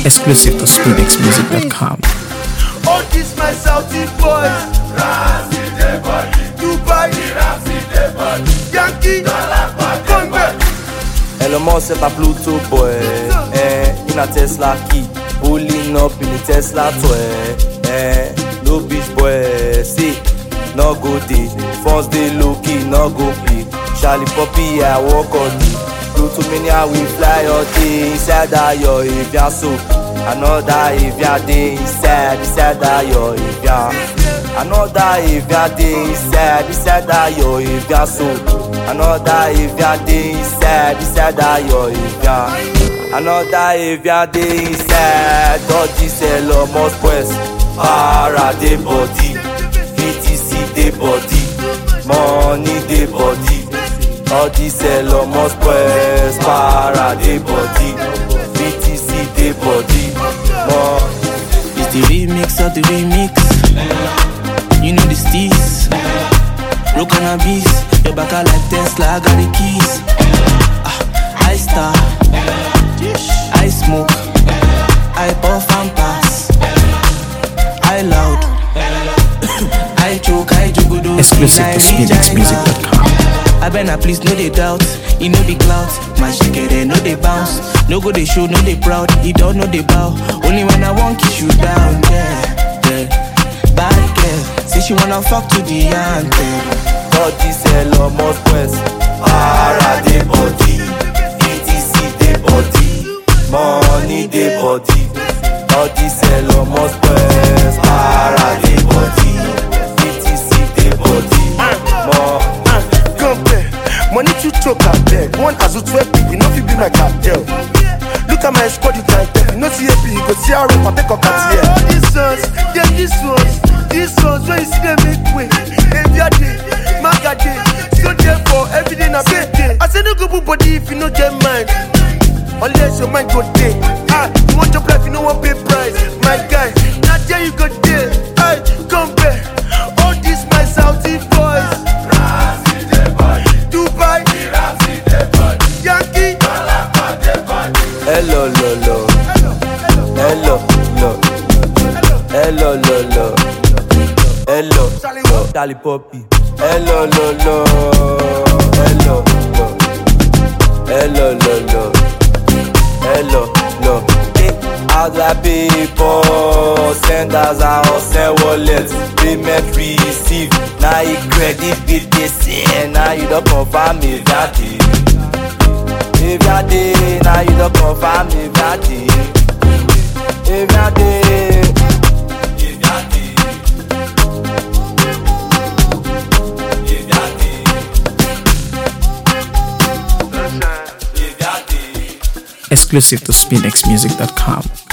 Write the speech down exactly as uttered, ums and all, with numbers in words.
Exclusive to spinx music dot com. All this my Saudi boys, Dubai, Yankee, Congo. Elon Musk set a Pluto boy, eh, in a Tesla key, pulling up in a Tesla toy, eh, no beach boy, see, no go day, phones they low key, no go play, Charlie Poppy, I walk on it, Pluto mania we fly all day, inside that yo, if ya so, another if ya day, inside, inside that yo, if ya, another if ya day, inside, inside that yo, if ya so, another if ya day, inside, inside that yo, if ya, another if ya day, inside, dodgy sell almost press, para de body, V T C de body, money de body, all this sell almost press, para de body, V T C de body, money. It's the remix of the remix. You know the steez. Rock on a beast. Your back are like Tesla, I got the keys. Ah, I star. I smoke. I puff and pass. I loud. I choke, I jugudo. Exclusive to spinx music dot com. I better please no they doubt. He know the clout. My shikere no they bounce. No go they show, no they proud. He don't know they bow. Only when I want kiss you down. Yeah, yeah. Bad girl. Say she wanna fuck to the anthem. Dodgy sell almost press, para de body, V T C de body, money de body. Dodgy sell almost press, para de body, V T C de body, money. Money to choke a bed. One as a twelve people, no fit be my cartel. Look at my squad, you can't tell. You know C A P, you go see how I take a cat here. All these ones, yeah, this ones, these ones, when you see them make way. Every day, maga day, so therefore every day na bed day. I say no go put body if you no get mind. Unless your mind go day. Ah, you want your life, you no want pay price. My guy, now there you go day. Hey, come back. All these my Saudi boys. Dubai, Yankee, Hello, lo, lo. Hello, lo. Hello, lo, lo. Hello, lo. Charlie Poppy. Hello, lo, lo. Hello, lo. Hello, lo, lo. Hello, lo. Hey, other people send us our send wallets. Payment receive. Now you credit with this, and now you don't confirm if that day. If that day, now you don't confirm if that day. If that day, if that day, if that day, if that day. Exclusive to spinx music dot com.